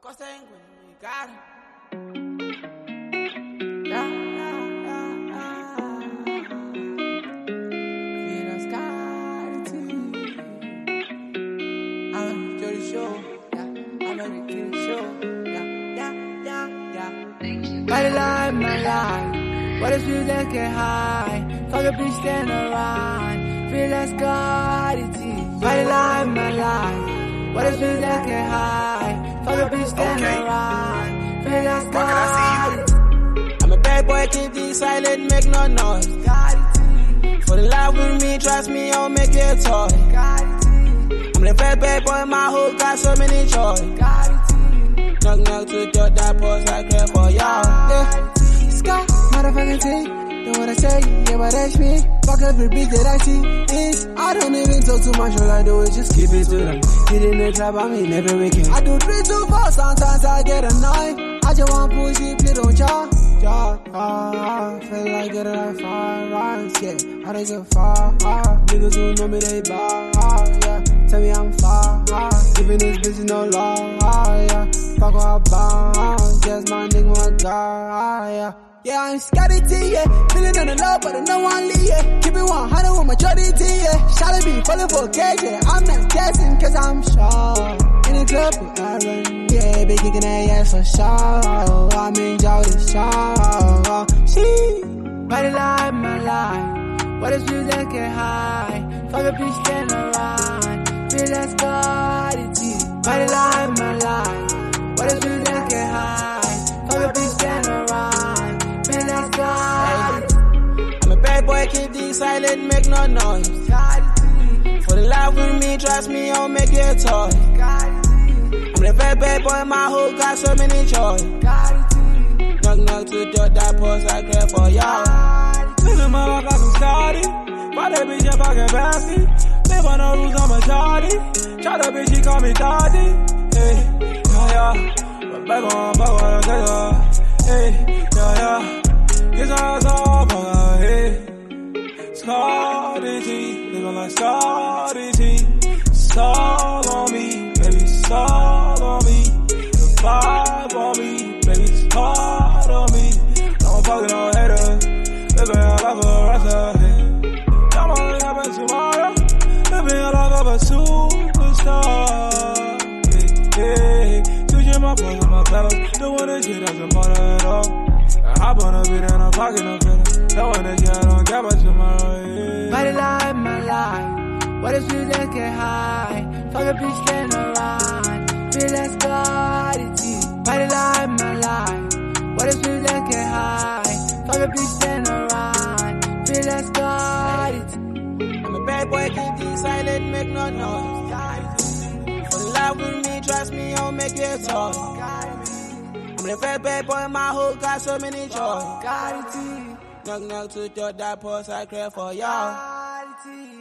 Costa English, got him. Body life, my life. What if you that get high? Fuck a bitch, stand around. Feel like Scotty. Body life, my life. What if you that get high? Fuck a bitch, stand around. Feel like Scotty. I'm a bad boy, keep this silent, make no noise. For the life with me, trust me, I'll make you a toy. I'm the bad boy, my whole got so many joy. Knock knock to your that pause, I care for y'all. Yeah, Scott, motherfucking thing. Know what I say? Yeah, but that's me. Fuck every bitch that I see. I don't even talk too much. All I do is just keep it to them. Hit in the trap, I mean every weekend. I do 3 to 4, sometimes I get annoyed. I just want push if you don't charge. Feel like getting like 5 rounds, yeah. I don't give a fuck. Niggas who know me, they bar, yeah. Tell me I'm far, giving this bitch no law, yeah. Fuck what I bound, just my nigga my guy, yeah. Yeah, I'm Scotty T, yeah. Feeling on the low, but I know one lead, yeah. Keep it 100 with my Jody T, yeah. Shawty be falling for cake, yeah. I'm not guessing, cause I'm sure. In the club with Aaron, yeah. Be kicking that ass for sure. I'm in Jody show. She, body life, my life. What if you that get high? Fuck a bitch, stand around. Feel like Scotty T. Body life, my life. What if you that get high? Fuck a bitch, stand around. I'm a bad boy, keep this silent, make no noise. For the life with me, trust me, I'll make you a toy. I'm the bad boy, my whole got so many joy. Knock knock to your that pause, I care for y'all. Living my life like I'm Scotty. Why that bitch if I get nasty? Live on the rules, I'm a shawty. Try the bitch, she call me daddy. Hey, yeah. But back on the take her. Hey, yeah. Get your ass off on her head. Scotty T, living like Scotty T. It's all on me, baby, it's all on me. The vibe on me, baby, it's hard on me. I'm fucking on haters, living a life of a wrestler. I'm only happen tomorrow, living a life of a superstar. Hey, switching my clothes and my pedals, doing this shit as a part of it all. I hop on a beat and I'm fucking up in it. That one that I don't get much tomorrow, yeah. Body life, my life. What if you that get high? Fuck a bitch, stand around. Feel like Scotty T. Body life, my life. What if you that get high? Fuck a bitch, stand around. Feel like Scotty T. I'm a bad boy, keep this silent, make no noise. For the life with me, trust me, I'll make you a toy. I'm the bad boy, my whole got so many joy. Scotty T. Knock knock to your that pause, I care for y'all. Scotty T.